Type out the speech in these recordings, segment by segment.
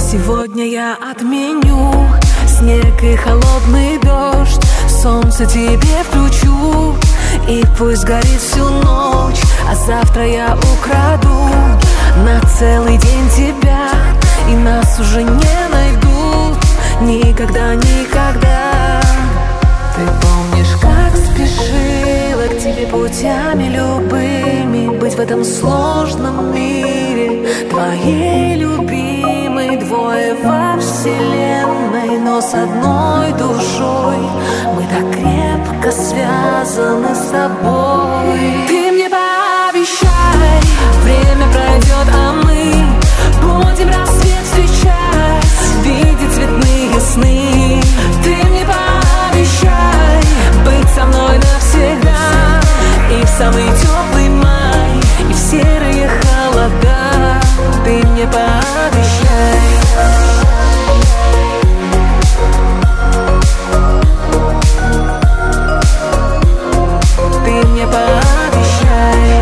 Сегодня я отменю снег и холодный дождь, солнце тебе включу, и пусть горит всю ночь. А завтра я украду на целый день тебя, и нас уже не найдут никогда, никогда. Ты помнишь, как спешила к тебе путями любыми, быть в этом сложном мире твоей любимой. Двое во вселенной, но с одной душой мы так крепко связаны с тобой. Ты мне пообещай, время пройдет, а мы будем рассвет встречать, видеть цветные сны. Ты мне пообещай быть со мной навсегда, и в самый теплый май, и в серые холода. Ты мне пообещай. Ты мне пообещай.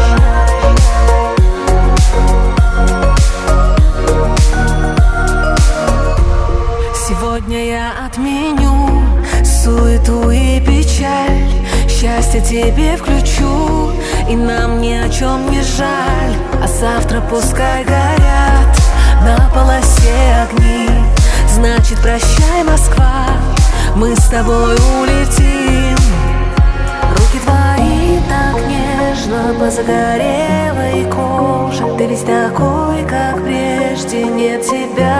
Сегодня я отменю суету и печаль, счастье тебе включу, и нам ни о чем не жаль. А завтра пускай горят на полосе огни, значит прощай, Москва, мы с тобой улетим. Руки твои так нежно по загорелой коже, ты ведь такой, как прежде, нет тебя.